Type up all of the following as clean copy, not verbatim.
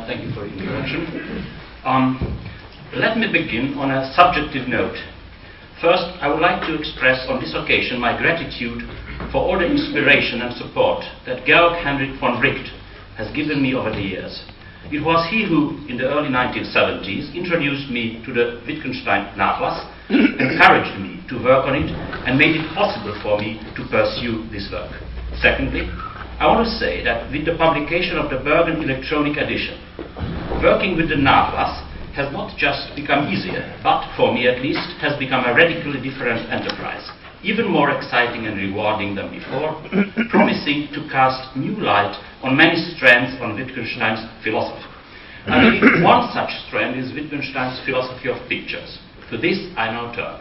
Thank you for the introduction. Let me begin on a subjective note. First, I would like to express on this occasion my gratitude for all the inspiration and support that Georg Henrik von Wright has given me over the years. It was he who, in the early 1970s, introduced me to the Wittgenstein Nachlass, encouraged me to work on it, and made it possible for me to pursue this work. Secondly, I want to say that with the publication of the Bergen electronic edition, working with the Nachlass has not just become easier, but, for me at least, has become a radically different enterprise, even more exciting and rewarding than before, promising to cast new light on many strands on Wittgenstein's philosophy. I believe one such strand is Wittgenstein's philosophy of pictures. To this I now turn.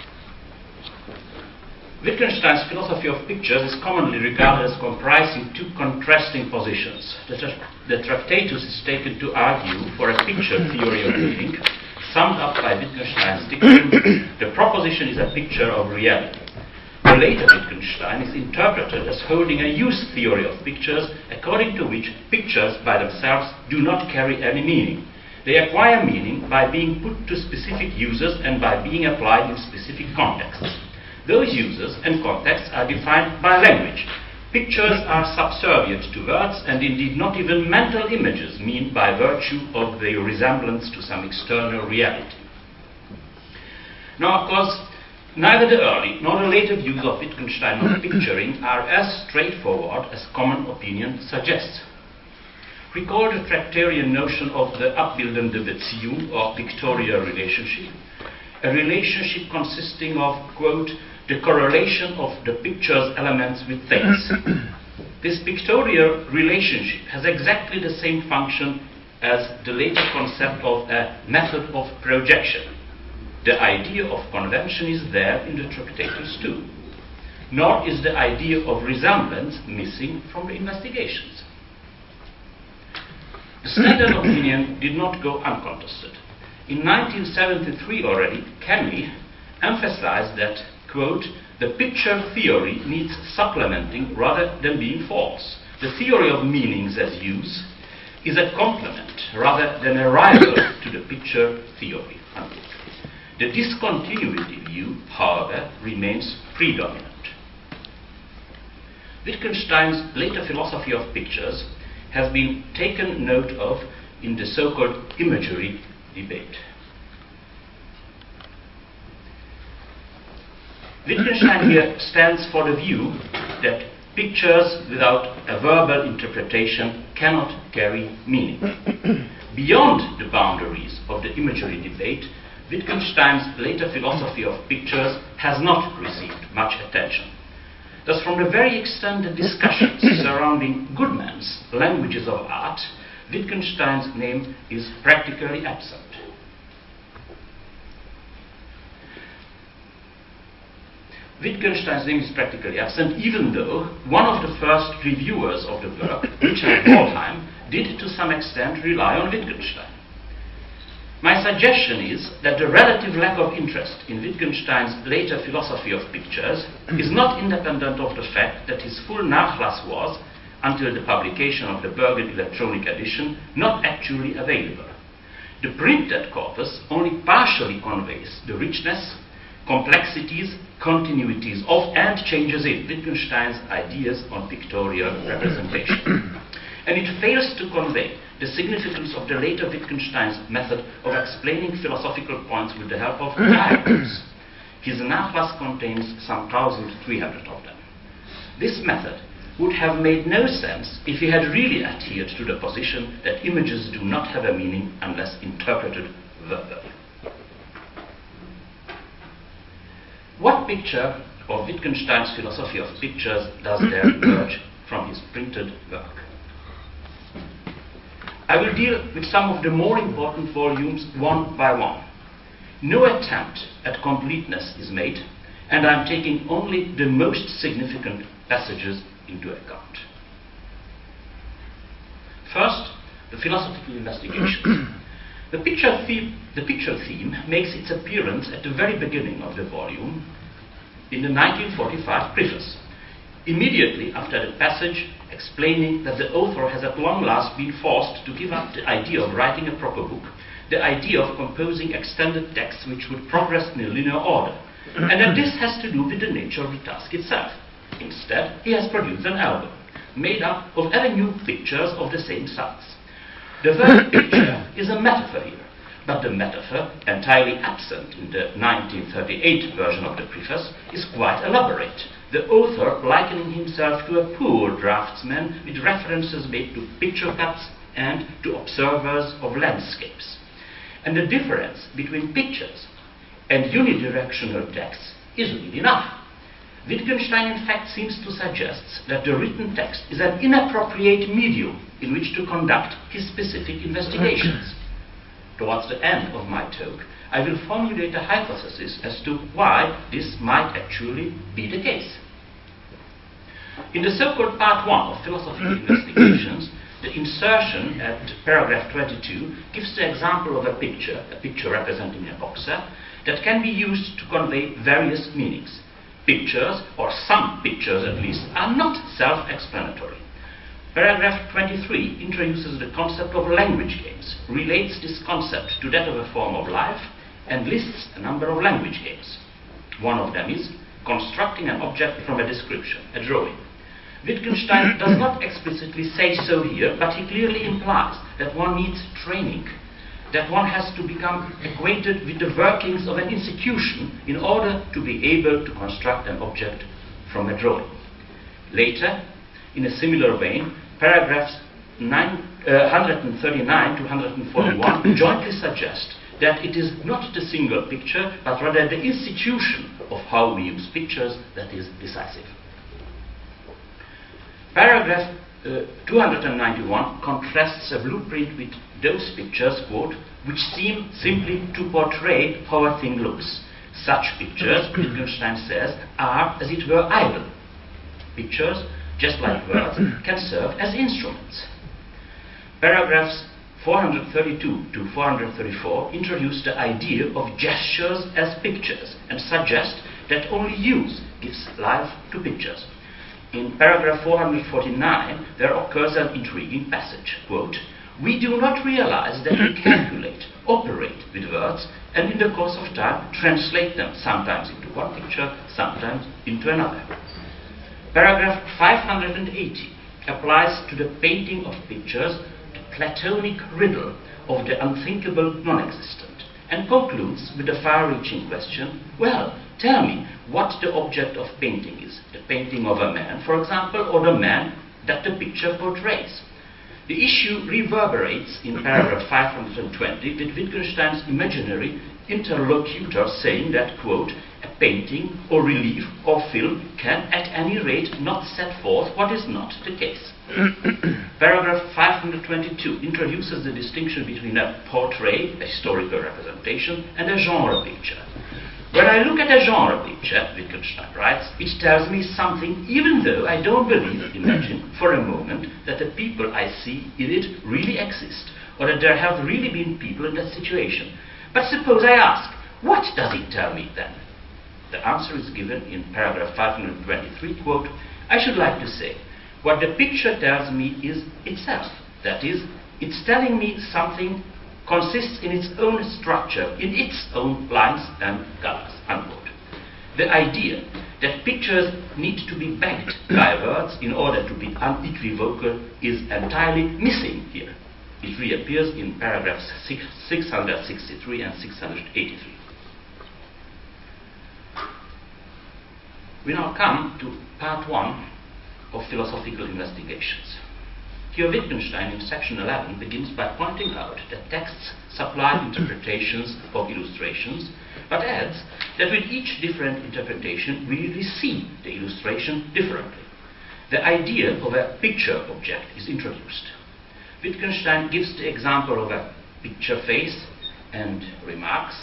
Wittgenstein's philosophy of pictures is commonly regarded as comprising two contrasting positions. The Tractatus is taken to argue for a picture theory of meaning, summed up by Wittgenstein's dictum: the proposition is a picture of reality. The later Wittgenstein is interpreted as holding a use theory of pictures, according to which pictures by themselves do not carry any meaning. They acquire meaning by being put to specific uses and by being applied in specific contexts. Those uses and contexts are defined by language. Pictures are subservient to words, and indeed not even mental images mean by virtue of their resemblance to some external reality. Now, of course, neither the early nor the later views of Wittgenstein on picturing are as straightforward as common opinion suggests. Recall the Tractarian notion of the abbildende Beziehung, or pictorial relationship, a relationship consisting of, quote, the correlation of the picture's elements with things. This pictorial relationship has exactly the same function as the later concept of a method of projection. The idea of convention is there in the Tractatus too, nor is the idea of resemblance missing from the investigations. The standard opinion did not go uncontested. In 1973 already, Camus emphasized that, quote, the picture theory needs supplementing rather than being false. The theory of meanings as use is a complement rather than a rival to the picture theory. The discontinuity view, however, remains predominant. Wittgenstein's later philosophy of pictures has been taken note of in the so-called imagery debate. Wittgenstein here stands for the view that pictures without a verbal interpretation cannot carry meaning. Beyond the boundaries of the imagery debate, Wittgenstein's later philosophy of pictures has not received much attention. Thus, from the very extended discussions surrounding Goodman's languages of art, Wittgenstein's name is practically absent. Wittgenstein's name is practically absent, even though one of the first reviewers of the work, Richard Waldheim, did to some extent rely on Wittgenstein. My suggestion is that the relative lack of interest in Wittgenstein's later philosophy of pictures is not independent of the fact that his full Nachlass was, until the publication of the Bergen electronic edition, not actually available. The printed corpus only partially conveys the richness, complexities, continuities of, and changes in Wittgenstein's ideas on pictorial representation. And it fails to convey the significance of the later Wittgenstein's method of explaining philosophical points with the help of diagrams. His Nachlass contains some 1,300 of them. This method would have made no sense if he had really adhered to the position that images do not have a meaning unless interpreted verbally. What picture of Wittgenstein's philosophy of pictures does there emerge from his printed work? I will deal with some of the more important volumes one by one. No attempt at completeness is made, and I am taking only the most significant passages into account. First, the philosophical investigations. The picture theme makes its appearance at the very beginning of the volume in the 1945 preface, immediately after the passage explaining that the author has at long last been forced to give up the idea of writing a proper book, the idea of composing extended texts which would progress in a linear order, and that this has to do with the nature of the task itself. Instead, he has produced an album, made up of ever new pictures of the same size. The word picture is a metaphor here, but the metaphor, entirely absent in the 1938 version of the preface, is quite elaborate, the author likening himself to a poor draftsman with references made to picture cuts and to observers of landscapes. And the difference between pictures and unidirectional texts is real enough. Wittgenstein, in fact, seems to suggest that the written text is an inappropriate medium in which to conduct his specific investigations. Towards the end of my talk, I will formulate a hypothesis as to why this might actually be the case. In the so-called Part 1 of Philosophical Investigations, the insertion at paragraph 22 gives the example of a picture representing a boxer, that can be used to convey various meanings. Pictures, or some pictures at least, are not self-explanatory. Paragraph 23 introduces the concept of language games, relates this concept to that of a form of life, and lists a number of language games. One of them is constructing an object from a description, a drawing. Wittgenstein does not explicitly say so here, but he clearly implies that one needs training, that one has to become acquainted with the workings of an institution in order to be able to construct an object from a drawing. Later, in a similar vein, paragraphs 139 to 141 jointly suggest that it is not the single picture, but rather the institution of how we use pictures that is decisive. Paragraph 291 contrasts a blueprint with those pictures, quote, which seem simply to portray how a thing looks. Such pictures, Wittgenstein says, are, as it were, idle. Pictures, just like words, can serve as instruments. Paragraphs 432 to 434 introduce the idea of gestures as pictures and suggest that only use gives life to pictures. In paragraph 449, there occurs an intriguing passage, quote, we do not realize that we calculate, operate with words, and in the course of time translate them sometimes into one picture, sometimes into another. Paragraph 580 applies to the painting of pictures the Platonic riddle of the unthinkable non-existent, and concludes with the far-reaching question, well, tell me what the object of painting is, the painting of a man, for example, or the man that the picture portrays. The issue reverberates in paragraph 520 with Wittgenstein's imaginary interlocutor saying that, quote, a painting or relief or film can at any rate not set forth what is not the case. Paragraph 522 introduces the distinction between a portrait, a historical representation, and a genre picture. When I look at a genre picture, Wittgenstein writes, it tells me something even though I don't imagine for a moment that the people I see in it really exist, or that there have really been people in that situation. But suppose I ask, what does it tell me then? The answer is given in paragraph 523, quote, I should like to say, what the picture tells me is itself. That is, it's telling me something consists in its own structure, in its own lines and colors, unquote. The idea that pictures need to be backed by words in order to be unequivocal is entirely missing here. It reappears in paragraphs 663 and 683. We now come to part 1 of Philosophical Investigations. Here Wittgenstein in section 11 begins by pointing out that texts supply interpretations of illustrations, but adds that with each different interpretation we receive the illustration differently. The idea of a picture object is introduced. Wittgenstein gives the example of a picture face and remarks,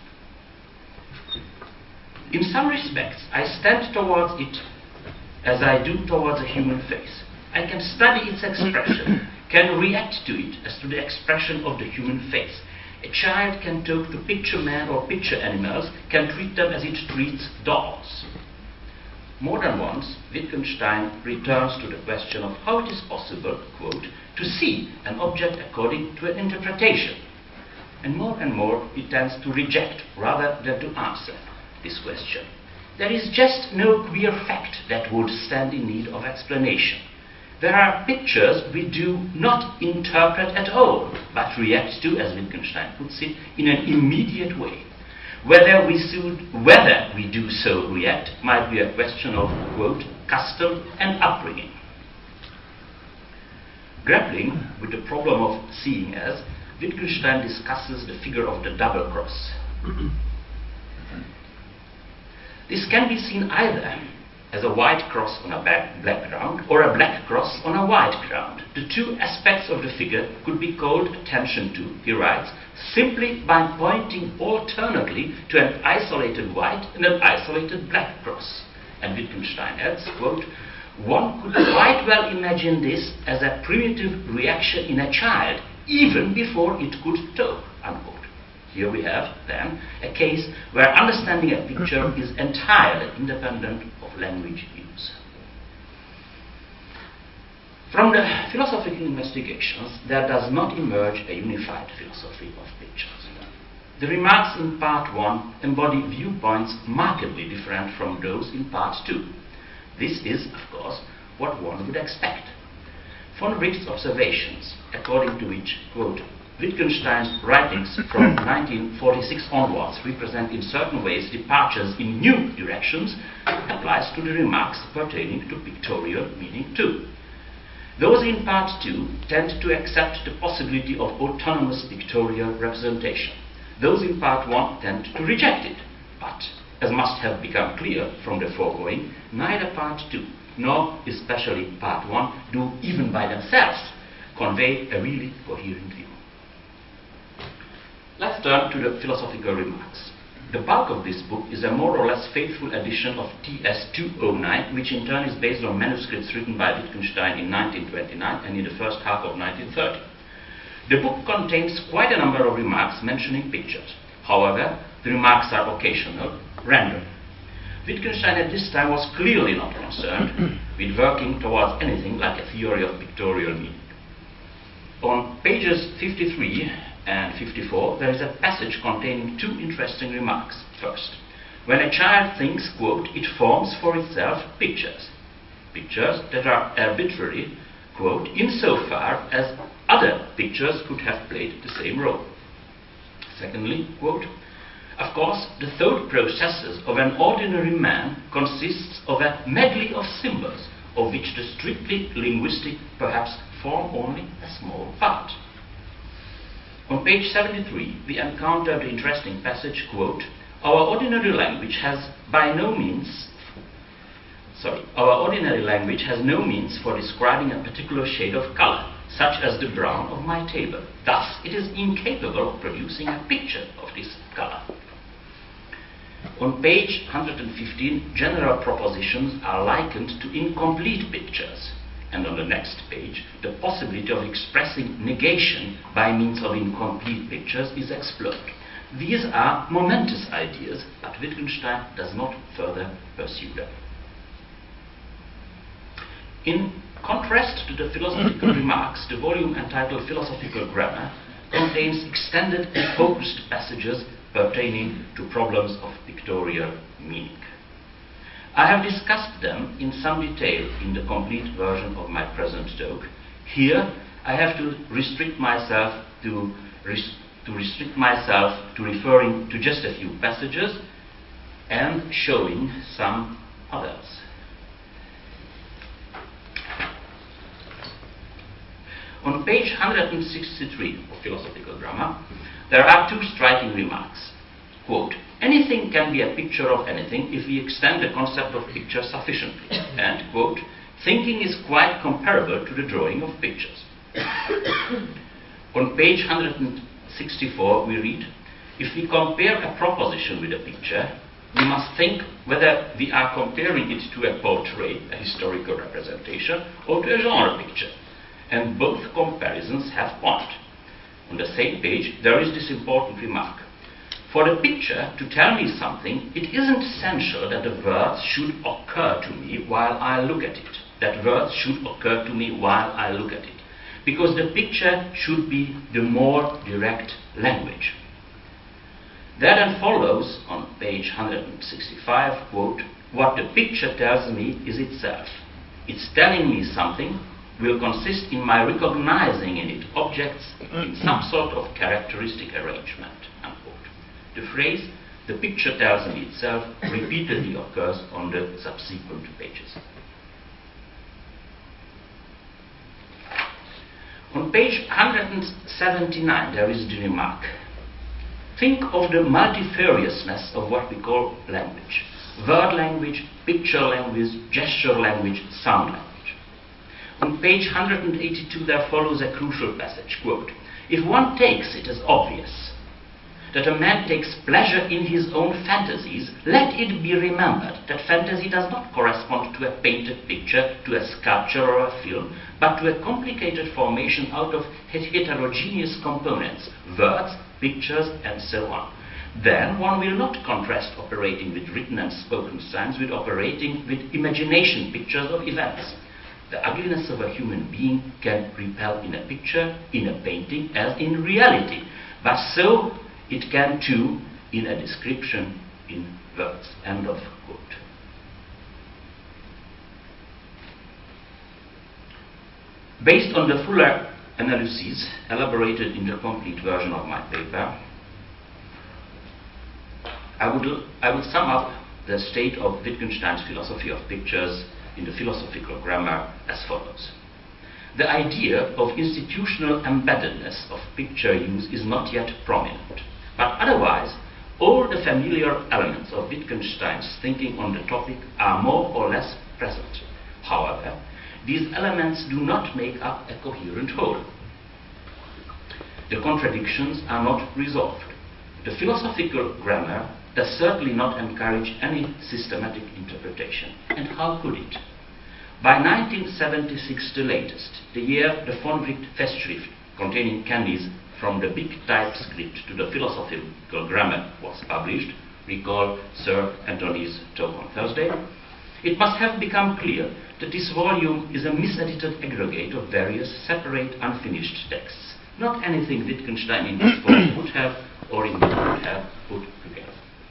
in some respects I stand towards it as I do towards a human face. I can study its expression, can react to it as to the expression of the human face. A child can talk to picture men or picture animals, can treat them as it treats dolls. More than once, Wittgenstein returns to the question of how it is possible, quote, to see an object according to an interpretation. And more he tends to reject rather than to answer this question. There is just no queer fact that would stand in need of explanation. There are pictures we do not interpret at all, but react to, as Wittgenstein puts it, in an immediate way. Whether we do so react might be a question of, quote, custom and upbringing. Grappling with the problem of seeing as, Wittgenstein discusses the figure of the double cross. This can be seen either as a white cross on a black ground or a black cross on a white ground. The two aspects of the figure could be called attention to, he writes, simply by pointing alternately to an isolated white and an isolated black cross. And Wittgenstein adds, quote, one could quite well imagine this as a primitive reaction in a child, even before it could talk, unquote. Here we have, then, a case where understanding a picture is entirely independent of language use. From the philosophical investigations, there does not emerge a unified philosophy of pictures. The remarks in Part 1 embody viewpoints markedly different from those in Part 2. This is, of course, what one would expect. Von Wricht's observations, according to which, quote, Wittgenstein's writings from 1946 onwards represent in certain ways departures in new directions, applies to the remarks pertaining to pictorial meaning too. Those in Part 2 tend to accept the possibility of autonomous pictorial representation. Those in Part 1 tend to reject it. But, as must have become clear from the foregoing, neither Part 2 nor especially Part 1 do, even by themselves, convey a really coherent view. Let's turn to the philosophical remarks. The bulk of this book is a more or less faithful edition of TS 209, which in turn is based on manuscripts written by Wittgenstein in 1929 and in the first half of 1930. The book contains quite a number of remarks mentioning pictures. However, the remarks are occasional, random. Wittgenstein at this time was clearly not concerned with working towards anything like a theory of pictorial meaning. On pages 53 and 54, there is a passage containing two interesting remarks. First, when a child thinks, quote, it forms for itself pictures. Pictures that are arbitrary, quote, insofar as other pictures could have played the same role. Secondly, quote, of course, the thought processes of an ordinary man consists of a medley of symbols, of which the strictly linguistic perhaps form only a small part. On page 73, we encounter the interesting passage, quote, our ordinary language has no means for describing a particular shade of color, such as the brown of my table. Thus, it is incapable of producing a picture of this color. On page 115, general propositions are likened to incomplete pictures. And on the next page, the possibility of expressing negation by means of incomplete pictures is explored. These are momentous ideas, but Wittgenstein does not further pursue them. In contrast to the philosophical remarks, the volume entitled Philosophical Grammar contains extended and focused passages pertaining to problems of pictorial meaning. I have discussed them in some detail in the complete version of my present talk. Here, I have to restrict myself to referring to just a few passages and showing some others. On page 163 of Philosophical Grammar, there are two striking remarks. Quote, anything can be a picture of anything if we extend the concept of picture sufficiently. And, quote, thinking is quite comparable to the drawing of pictures. On page 164 we read, if we compare a proposition with a picture, we must think whether we are comparing it to a portrait, a historical representation, or to a genre picture. And both comparisons have point. On the same page there is this important remark. For the picture to tell me something, it isn't essential that the words should occur to me while I look at it. That words should occur to me while I look at it. Because the picture should be the more direct language. There then follows, on page 165, quote, "What the picture tells me is itself. Its telling me something will consist in my recognizing in it objects in some sort of characteristic arrangement," unquote. The phrase, "the picture tells me itself," repeatedly occurs on the subsequent pages. On page 179 there is the remark, "Think of the multifariousness of what we call language. Word language, picture language, gesture language, sound language." On page 182 there follows a crucial passage, quote, "If one takes it as obvious that a man takes pleasure in his own fantasies, let it be remembered that fantasy does not correspond to a painted picture, to a sculpture or a film, but to a complicated formation out of heterogeneous components, words, pictures, and so on. Then one will not contrast operating with written and spoken signs with operating with imagination pictures of events. The ugliness of a human being can repel in a picture, in a painting, as in reality, but so it can too in a description in words." End of quote. Based on the fuller analyses elaborated in the complete version of my paper, I would sum up the state of Wittgenstein's philosophy of pictures in the philosophical grammar as follows. The idea of institutional embeddedness of picture use is not yet prominent, but otherwise all the familiar elements of Wittgenstein's thinking on the topic are more or less present. However, these elements do not make up a coherent whole. The contradictions are not resolved. The philosophical grammar does certainly not encourage any systematic interpretation. And how could it? By 1976, the latest, the year the von Wright Festschrift, containing candies from the big typescript to the philosophical grammar, was published, recall Sir Anthony's talk on Thursday, it must have become clear that this volume is a misedited aggregate of various separate unfinished texts, not anything Wittgenstein in this form would have or indeed would have put together.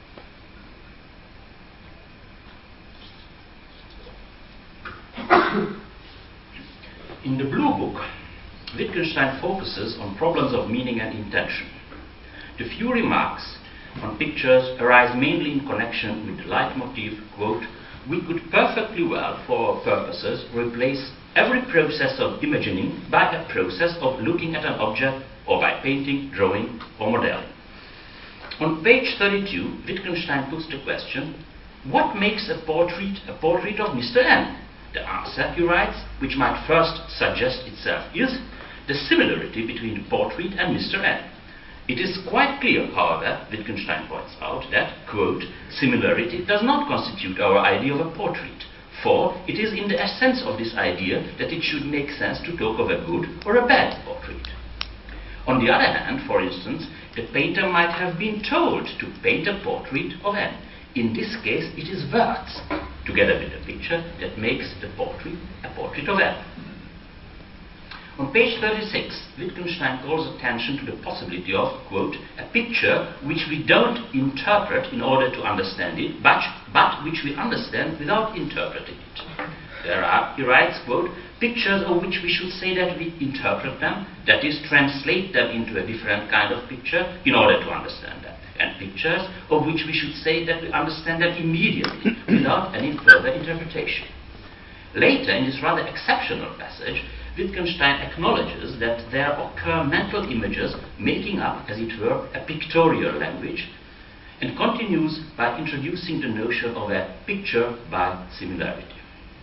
In the Blue Book, Wittgenstein focuses on problems of meaning and intention. The few remarks on pictures arise mainly in connection with the leitmotif, quote, "We could perfectly well, for our purposes, replace every process of imagining by a process of looking at an object or by painting, drawing, or modeling." On page 32, Wittgenstein puts the question, what makes a portrait of Mr. N? The answer, he writes, which might first suggest itself, is the similarity between the portrait and Mr. N. It is quite clear, however, Wittgenstein points out, that, quote, "similarity does not constitute our idea of a portrait, for it is in the essence of this idea that it should make sense to talk of a good or a bad portrait." On the other hand, for instance, the painter might have been told to paint a portrait of N. In this case, it is words, together with the picture, that makes the portrait a portrait of N. On page 36, Wittgenstein calls attention to the possibility of, quote, "a picture which we don't interpret in order to understand it, but which we understand without interpreting it." There are, he writes, quote, "pictures of which we should say that we interpret them, that is, translate them into a different kind of picture in order to understand them, and pictures of which we should say that we understand them immediately without any further interpretation." Later, in this rather exceptional passage, Wittgenstein acknowledges that there occur mental images making up, as it were, a pictorial language, and continues by introducing the notion of a picture by similarity.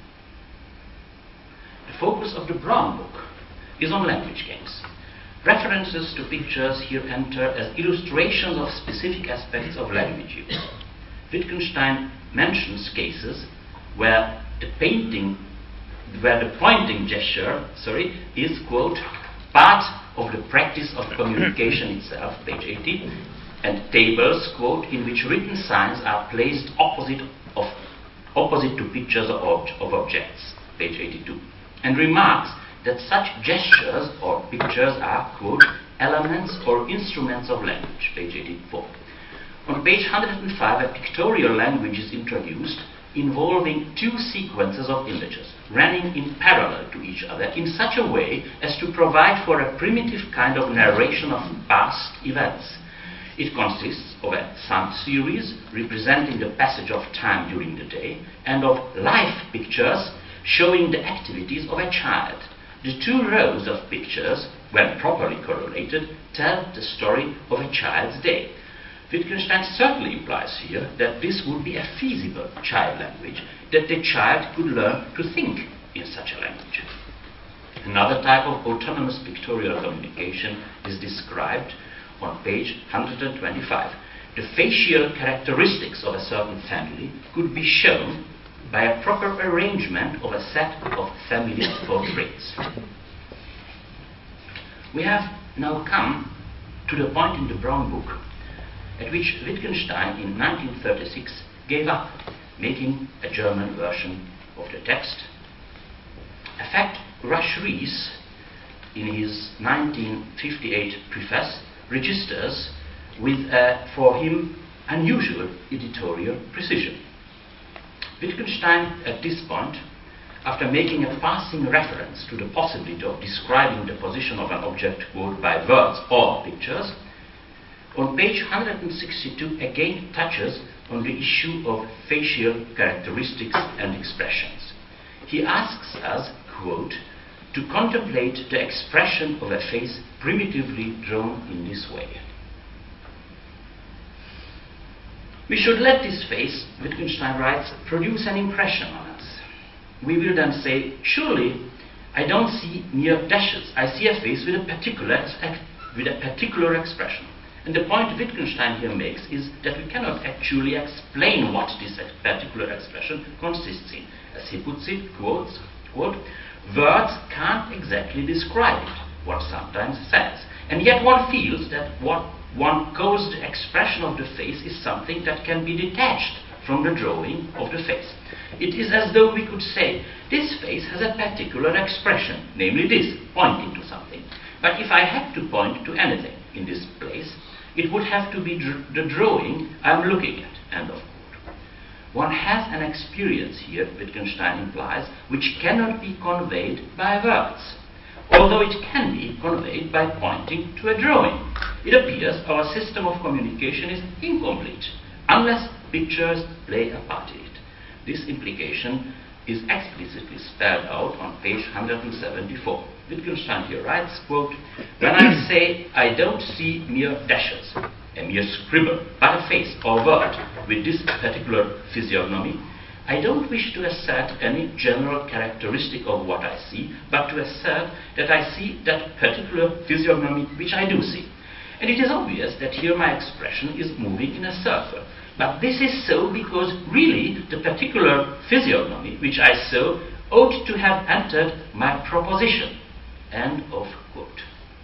The focus of the Brown Book is on language games. References to pictures here enter as illustrations of specific aspects of language use. Wittgenstein mentions cases where the pointing gesture, is, quote, "part of the practice of communication itself," page 80, and tables, quote, in which written signs are placed opposite to pictures of objects, page 82, and remarks that such gestures or pictures are, quote, elements or instruments of language, page 84. On page 105, a pictorial language is introduced involving two sequences of images running in parallel to each other in such a way as to provide for a primitive kind of narration of past events. It consists of a sound series representing the passage of time during the day and of life pictures showing the activities of a child. The two rows of pictures, when properly correlated, tell the story of a child's day. Wittgenstein certainly implies here that this would be a feasible child language, that the child could learn to think in such a language. Another type of autonomous pictorial communication is described on page 125. The facial characteristics of a certain family could be shown by a proper arrangement of a set of family portraits. We have now come to the point in the Brown Book at which Wittgenstein in 1936 gave up making a German version of the text. A fact Rush Rhys, in his 1958 preface, registers with for him, unusual editorial precision. Wittgenstein, at this point, after making a passing reference to the possibility of describing the position of an object, quote, by words or pictures, on page 162 again touches on the issue of facial characteristics and expressions. He asks us, quote, to contemplate the expression of a face primitively drawn in this way. We should let this face, Wittgenstein writes, produce an impression on us. We will then say, surely I don't see mere dashes. I see a face with a particular expression. And the point Wittgenstein here makes is that we cannot actually explain what this particular expression consists in. As he puts it, quote, words can't exactly describe it, one sometimes says. And yet one feels that what one calls the expression of the face is something that can be detached from the drawing of the face. It is as though we could say, this face has a particular expression, namely this, pointing to something. But if I had to point to anything in this place, it would have to be the drawing I'm looking at, end of quote. One has an experience here, Wittgenstein implies, which cannot be conveyed by words, although it can be conveyed by pointing to a drawing. It appears our system of communication is incomplete unless pictures play a part in it. This implication is explicitly spelled out on page 174. Wittgenstein here writes, quote, when I say I don't see mere dashes, a mere scribble, but a face or word with this particular physiognomy, I don't wish to assert any general characteristic of what I see, but to assert that I see that particular physiognomy which I do see. And it is obvious that here my expression is moving in a circle. But this is so because really the particular physiognomy which I saw ought to have entered my proposition. End of quote.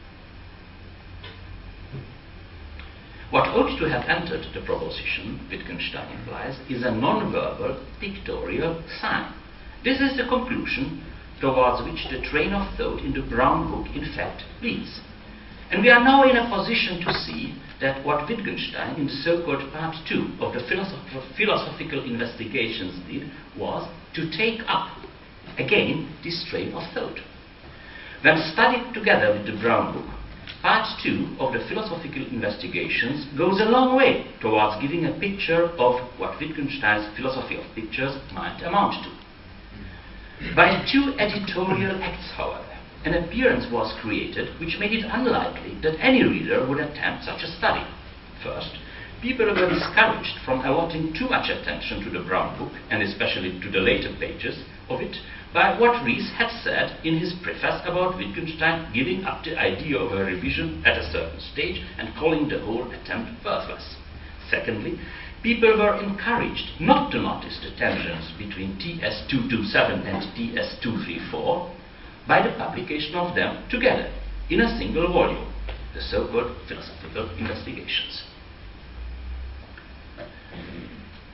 What ought to have entered the proposition, Wittgenstein implies, is a non-verbal pictorial sign. This is the conclusion towards which the train of thought in the Brown Book in fact leads. And we are now in a position to see that what Wittgenstein in the so-called part 2 of the philosophical investigations did was to take up again this train of thought. When studied together with the Brown Book, part 2 of the philosophical investigations goes a long way towards giving a picture of what Wittgenstein's philosophy of pictures might amount to. By 2 editorial acts, however, an appearance was created which made it unlikely that any reader would attempt such a study. First, people were discouraged from allotting too much attention to the Brown Book, and especially to the later pages of it, by what Rhys had said in his preface about Wittgenstein giving up the idea of a revision at a certain stage and calling the whole attempt worthless. Secondly, people were encouraged not to notice the tensions between TS227 and TS234 by the publication of them together in a single volume, the so-called philosophical investigations.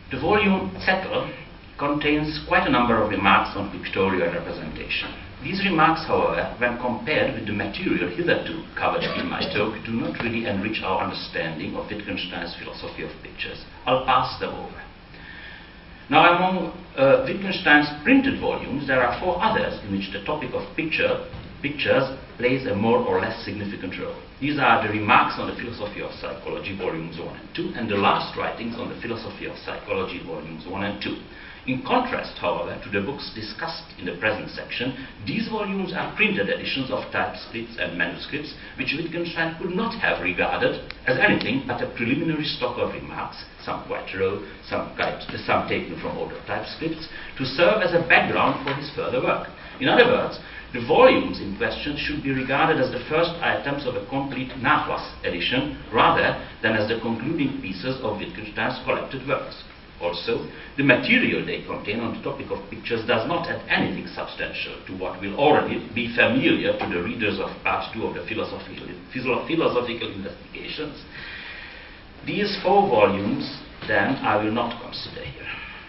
The volume Zettel contains quite a number of remarks on pictorial representation. These remarks, however, when compared with the material hitherto covered in my talk, do not really enrich our understanding of Wittgenstein's philosophy of pictures. I'll pass them over. Now, among Wittgenstein's printed volumes, there are 4 others in which the topic of pictures plays a more or less significant role. These are the Remarks on the Philosophy of Psychology, volumes 1 and 2, and the Last Writings on the Philosophy of Psychology, volumes 1 and 2. In contrast, however, to the books discussed in the present section, these volumes are printed editions of typescripts and manuscripts, which Wittgenstein could not have regarded as anything but a preliminary stock of remarks, some quite raw, some taken from older typescripts, to serve as a background for his further work. In other words, the volumes in question should be regarded as the first items of a complete Nachlass edition, rather than as the concluding pieces of Wittgenstein's collected works. Also, the material they contain on the topic of pictures does not add anything substantial to what will already be familiar to the readers of part 2 of the philosophical investigations. These 4 volumes, then, I will not consider here.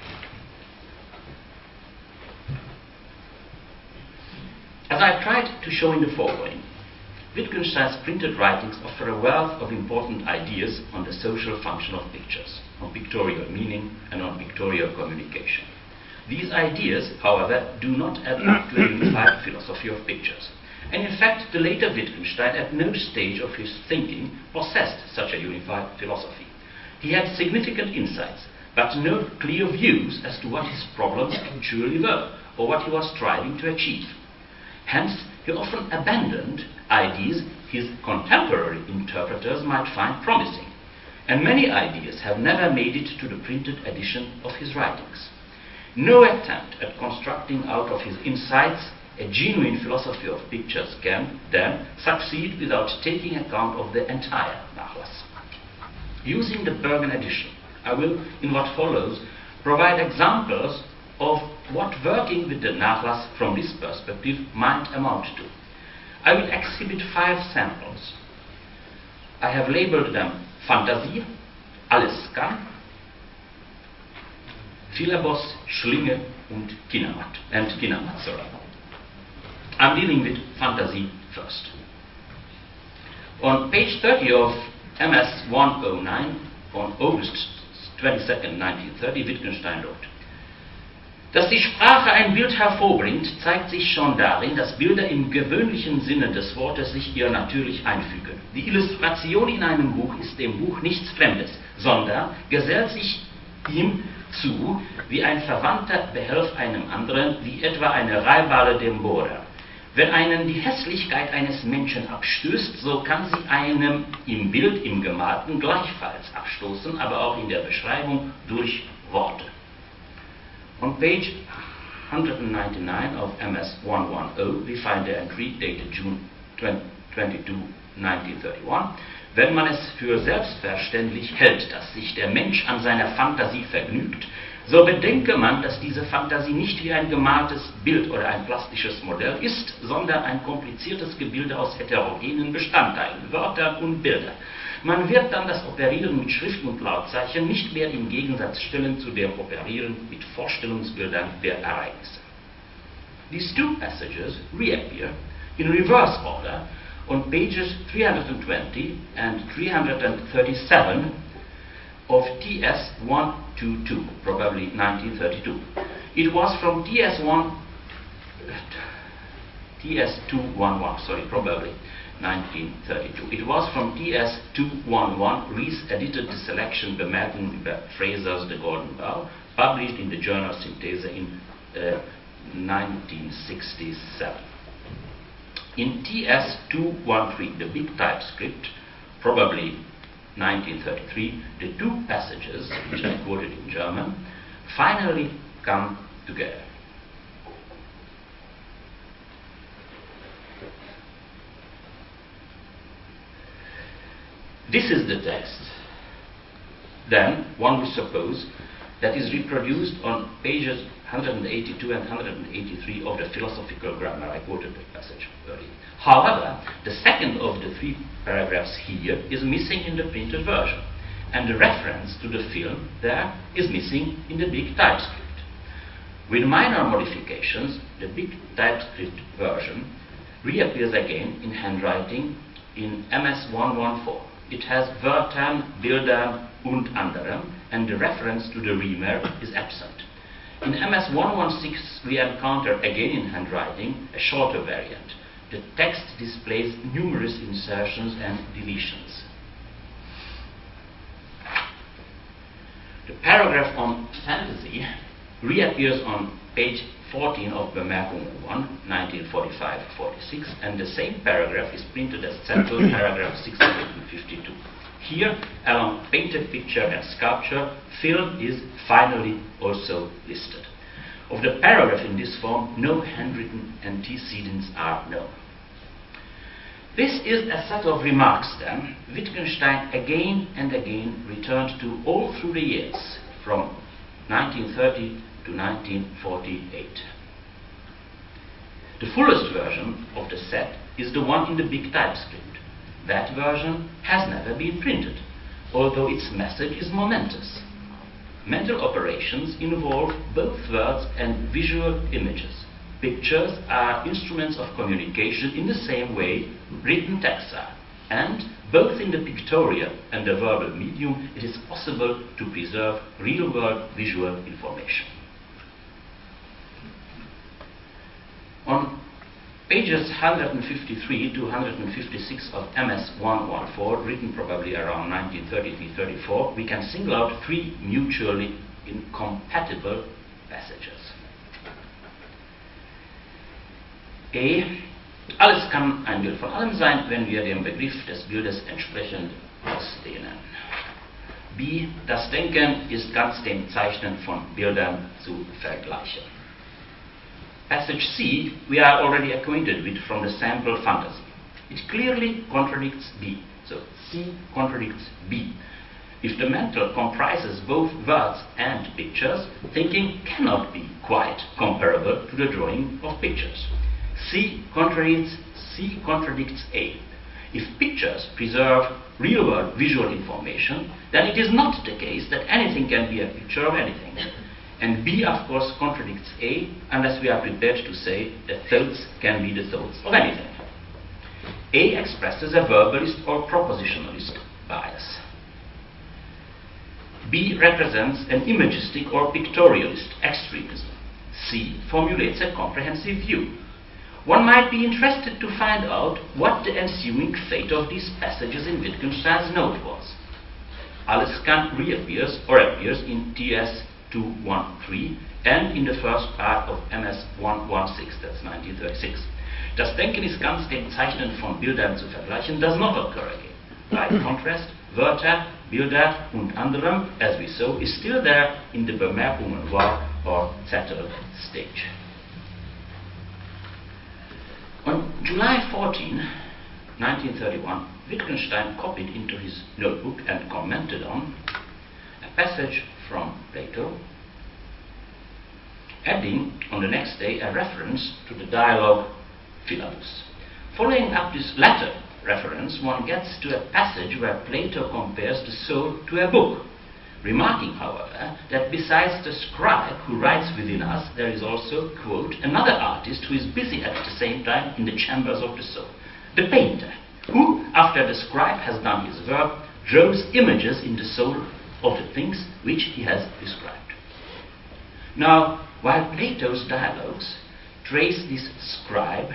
As I tried to show in the foregoing, Wittgenstein's printed writings offer a wealth of important ideas on the social function of pictures, on pictorial meaning, and on pictorial communication. These ideas, however, do not add up to a unified philosophy of pictures. And in fact, the later Wittgenstein at no stage of his thinking possessed such a unified philosophy. He had significant insights, but no clear views as to what his problems actually were, or what he was striving to achieve. Hence, he often abandoned ideas his contemporary interpreters might find promising, and many ideas have never made it to the printed edition of his writings. No attempt at constructing out of his insights a genuine philosophy of pictures can, then, succeed without taking account of the entire Nachlass. Using the Bergen edition, I will, in what follows, provide examples of what working with the Nachlass from this perspective might amount to. I will exhibit 5 samples. I have labeled them Fantasie, Alles kann, Philebos, Schlinge und Kinamat. I'm dealing with Fantasie first. On page 30 of MS 109, on August 22, 1930, Wittgenstein wrote: Dass die Sprache ein Bild hervorbringt, zeigt sich schon darin, dass Bilder im gewöhnlichen Sinne des Wortes sich ihr natürlich einfügen. Die Illustration in einem Buch ist dem Buch nichts Fremdes, sondern gesellt sich ihm zu, wie ein Verwandter behelf einem anderen, wie etwa eine Reibale dem Bohrer. Wenn einen die Hässlichkeit eines Menschen abstößt, so kann sie einem im Bild, im Gemalten gleichfalls abstoßen, aber auch in der Beschreibung durch Worte. On page 199 of MS 110, we find the entry dated June 22, 1931. Wenn man es für selbstverständlich hält, dass sich der Mensch an seiner Fantasie vergnügt, so bedenke man, dass diese Fantasie nicht wie ein gemaltes Bild oder ein plastisches Modell ist, sondern ein kompliziertes Gebilde aus heterogenen Bestandteilen, Wörtern und Bildern. Man wird dann das Operieren mit Schrift und Lautzeichen nicht mehr im Gegensatz stellen zu dem Operieren mit Vorstellungsbildern der Ereignisse. These 2 passages reappear in reverse order on pages 320 and 337 of TS 122, probably 1932. It was from TS 211, sorry, probably 1932. It was from TS 211, Ries edited the selection Bemerkungen über Fraser's The Golden Bough, published in the journal Synthese in 1967. In TS 213, the big typescript, probably 1933, the 2 passages, which I quoted in German, finally come together. This is the text. Then, one would suppose, that is reproduced on pages 182 and 183 of the philosophical grammar. I quoted the passage earlier. However, the second of the 3 paragraphs here is missing in the printed version. and the reference to the film there is missing in the big typescript. With minor modifications, the big typescript version reappears again in handwriting in MS-114. It has Wörtern, Bildern und anderem, and the reference to the reamer is absent. In MS-116 we encounter again in handwriting a shorter variant. The text displays numerous insertions and deletions. The paragraph on fantasy reappears on page 14 of Bemerkungen 1, 1945-46, and the same paragraph is printed as central paragraph 652. Here, along painted picture and sculpture, film is finally also listed. Of the paragraph in this form, no handwritten antecedents are known. This is a set of remarks then Wittgenstein again and again returned to all through the years, from 1930 to 1948. The fullest version of the set is the one in the big typescript. That version has never been printed, although its message is momentous. Mental operations involve both words and visual images. Pictures are instruments of communication in the same way written texts are, and both in the pictorial and the verbal medium it is possible to preserve real-world visual information. On pages 153 to 156 of MS-114, written probably around 1933-34, we can single out three mutually incompatible passages. Alles kann ein Bild von allem sein, wenn wir dem Begriff des Bildes entsprechend ausdehnen. B. Das Denken ist ganz dem Zeichnen von Bildern zu vergleichen. Passage C we are already acquainted with from the sample fantasy. It clearly contradicts B. So C contradicts B. If the mental comprises both words and pictures, thinking cannot be quite comparable to the drawing of pictures. C contradicts A. If pictures preserve real-world visual information, then it is not the case that anything can be a picture of anything. And B, of course, contradicts A, unless we are prepared to say that thoughts can be the thoughts of anything. A expresses a verbalist or propositionalist bias. B represents an imagistic or pictorialist extremism. C formulates a comprehensive view. One might be interested to find out what the ensuing fate of these passages in Wittgenstein's note was. Alles kann reappears or appears in TS 213 and in the first part of MS 116, that's 1936. Das Denken ist ganz dem Zeichnen von Bildern zu vergleichen does not occur again. By contrast, Wörter, Bilder und anderem, as we saw, is still there in the Bemerkungen war or Zettel stage. On July 14, 1931, Wittgenstein copied into his notebook and commented on a passage from Plato, adding on the next day a reference to the dialogue Philebus. Following up this latter reference, one gets to a passage where Plato compares the soul to a book, remarking, however, that besides the scribe who writes within us, there is also, quote, another artist who is busy at the same time in the chambers of the soul, the painter, who, after the scribe has done his work, draws images in the soul of the things which he has described. Now, while Plato's dialogues trace this scribe,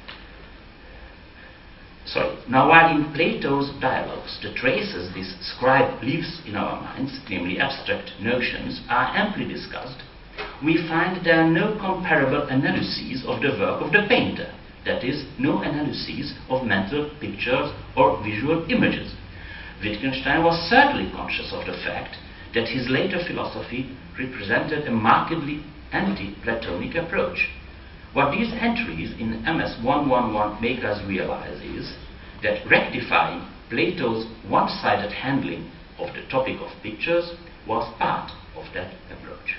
while in Plato's dialogues the traces this scribe leaves in our minds, namely abstract notions, are amply discussed, we find there are no comparable analyses of the work of the painter, that is, no analyses of mental pictures or visual images. Wittgenstein was certainly conscious of the fact that his later philosophy represented a markedly anti-Platonic approach. What these entries in MS 111 make us realize is that rectifying Plato's one-sided handling of the topic of pictures was part of that approach.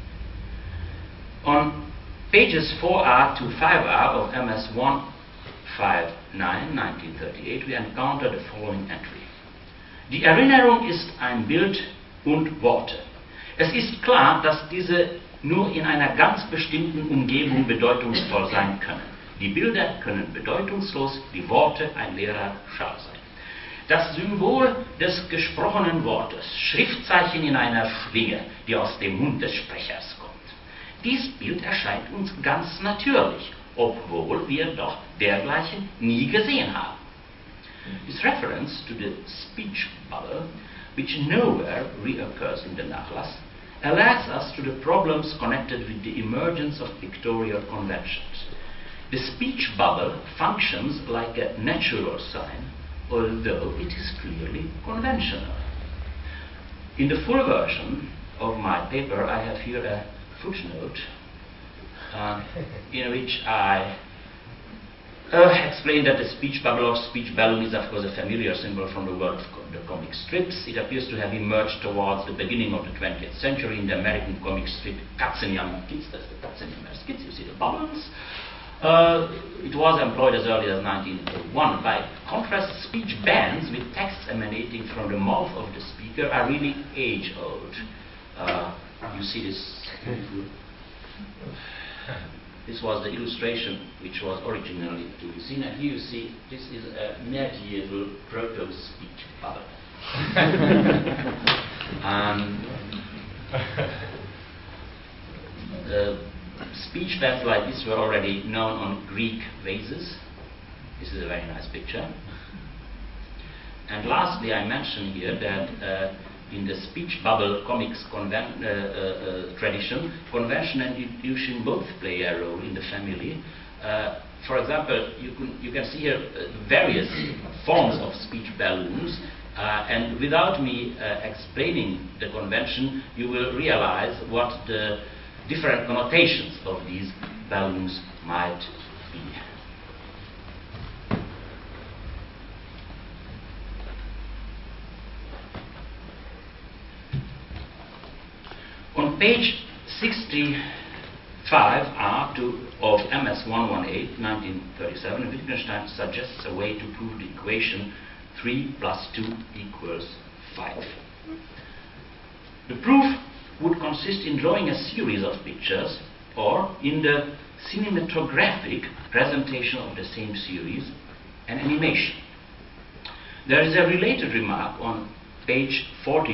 On pages 4R to 5R of MS 1938, we encounter the following entry. Die Erinnerung ist ein Bild und Worte. Es ist klar, dass diese nur in einer ganz bestimmten Umgebung bedeutungsvoll sein können. Die Bilder können bedeutungslos, die Worte ein leerer Schall sein. Das Symbol des gesprochenen Wortes, Schriftzeichen in einer Schwinge, die aus dem Mund des Sprechers kommt. Dies Bild erscheint uns ganz natürlich, obwohl wir doch dergleichen nie gesehen haben. This reference to the speech bubble, which nowhere reoccurs in the Nachlass, alerts us to the problems connected with the emergence of pictorial conventions. The speech bubble functions like a natural sign, although it is clearly conventional. In the full version of my paper, I have here a footnote in which I explain that the speech bubble or speech balloon is of course a familiar symbol from the world of the comic strips. It appears to have emerged towards the beginning of the 20th century in the American comic strip Katzenjammer Kids. That's the Katzenjammer Kids, you see the bubbles. It was employed as early as 1901. By contrast, speech bands with texts emanating from the mouth of the speaker are really age-old. You see this beautiful. This was the illustration which was originally to be seen, and here you see this is a medieval proto-speech bubble. Speech bands like this were already known on Greek vases. This is a very nice picture. And lastly, I mention here that in the speech bubble comics tradition, convention and illusion both play a role in the family. For example, you can see here various forms of speech balloons, and without me explaining the convention, you will realize what the different connotations of these balloons might be. On page 65R of MS 118, 1937, Wittgenstein suggests a way to prove the equation 3 plus 2 equals 5. The proof would consist in drawing a series of pictures or in the cinematographic presentation of the same series, an animation. There is a related remark on page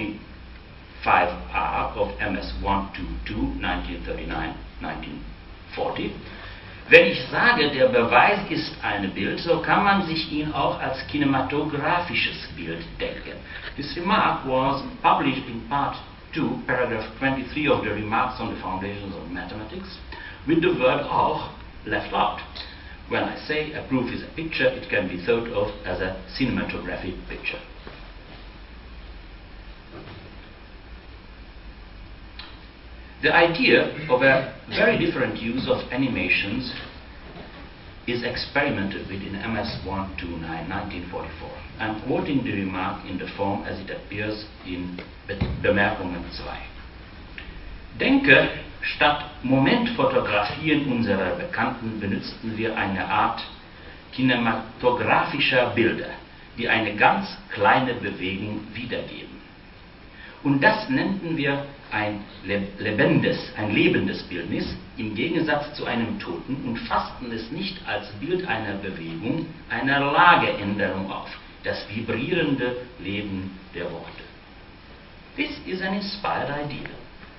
45R of MS 122, 1939-1940. Wenn ich sage, der Beweis ist ein Bild, so kann man sich ihn auch als kinematographisches Bild denken. This remark was published in part 2, paragraph 23 of the Remarks on the Foundations of Mathematics, with the word auch left out. When I say a proof is a picture, it can be thought of as a cinematographic picture. The idea of a very different use of animations is experimented with in MS 129, 1944. I'm quoting the remark in the form as it appears in Bemerkungen 2. Denke, statt Momentfotografien unserer Bekannten benutzten wir eine Art kinematographischer Bilder, die eine ganz kleine Bewegung wiedergeben. Und das nennten wir ein lebendes Bildnis im Gegensatz zu einem Toten und fassten es nicht als Bild einer Bewegung, einer Lageänderung auf, das vibrierende Leben der Worte. This is an inspired idea.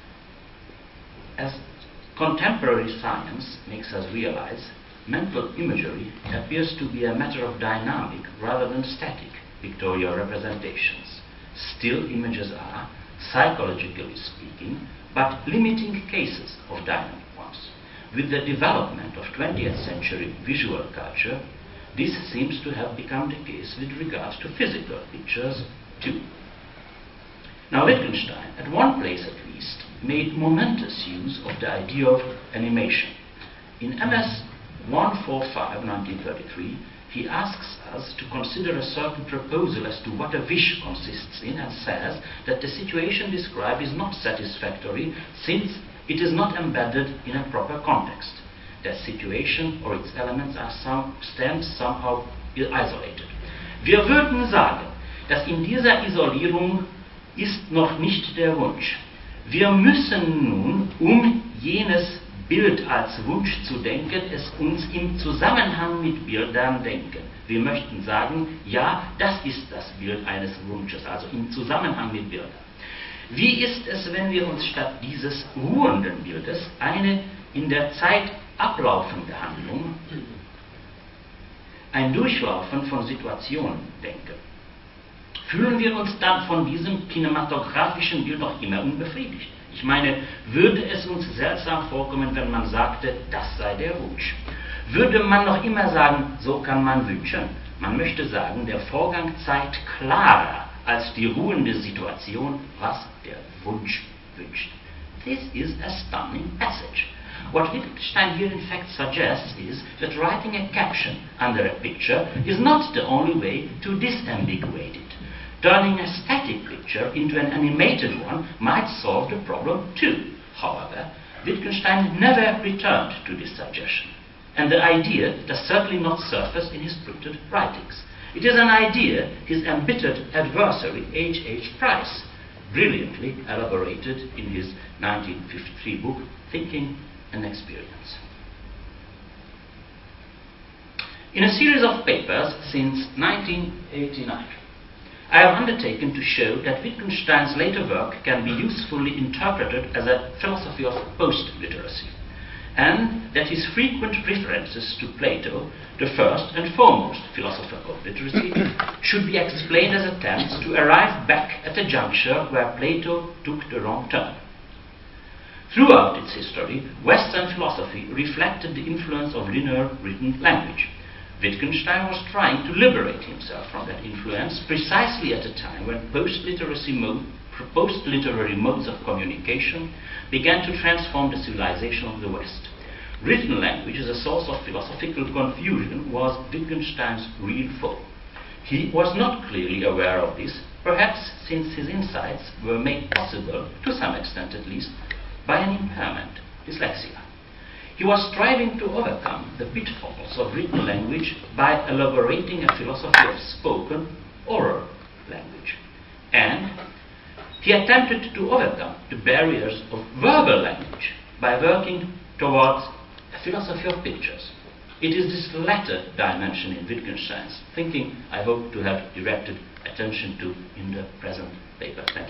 As contemporary science makes us realize, mental imagery appears to be a matter of dynamic rather than static pictorial representations. Still images are, psychologically speaking, but limiting cases of dynamic ones. With the development of 20th century visual culture, this seems to have become the case with regards to physical pictures too. Now Wittgenstein, at one place at least, made momentous use of the idea of animation. In MS 145, 1933, he asks us to consider a certain proposal as to what a wish consists in, and says that the situation described is not satisfactory since it is not embedded in a proper context. their situation or its elements stand somehow isolated. Wir würden sagen, dass in dieser Isolierung ist noch nicht der Wunsch. Wir müssen nun, um jenes Bild als Wunsch zu denken, es uns im Zusammenhang mit Bildern denken. Wir möchten sagen, ja, das ist das Bild eines Wunsches, also im Zusammenhang mit Bildern. Wie ist es, wenn wir uns statt dieses ruhenden Bildes eine in der Zeit ablaufende Handlung, ein Durchlaufen von Situationen denken? Fühlen wir uns dann von diesem kinematografischen Bild noch immer unbefriedigt? Ich meine, würde es uns seltsam vorkommen, wenn man sagte, das sei der Wunsch? Würde man noch immer sagen, so kann man wünschen? Man möchte sagen, der Vorgang zeigt klarer als die ruhende Situation, was der Wunsch wünscht. This is a stunning passage. What Wittgenstein here in fact suggests is that writing a caption under a picture is not the only way to disambiguate it. Turning a static picture into an animated one might solve the problem too. However, Wittgenstein never returned to this suggestion, and the idea does certainly not surface in his printed writings. It is an idea his embittered adversary H.H. Price brilliantly elaborated in his 1953 book, Thinking and Experience. In a series of papers since 1989, I have undertaken to show that Wittgenstein's later work can be usefully interpreted as a philosophy of post-literacy, and that his frequent references to Plato, the first and foremost philosopher of literacy, should be explained as attempts to arrive back at a juncture where Plato took the wrong turn. Throughout its history, Western philosophy reflected the influence of linear written language. Wittgenstein was trying to liberate himself from that influence precisely at a time when post-literary modes of communication began to transform the civilization of the West. Written language as a source of philosophical confusion was Wittgenstein's real foe. He was not clearly aware of this, perhaps since his insights were made possible, to some extent at least, by an impairment, dyslexia. He was striving to overcome the pitfalls of written language by elaborating a philosophy of spoken, oral language. And he attempted to overcome the barriers of verbal language by working towards a philosophy of pictures. It is this latter dimension in Wittgenstein's thinking I hope to have directed attention to in the present paper. Thank you.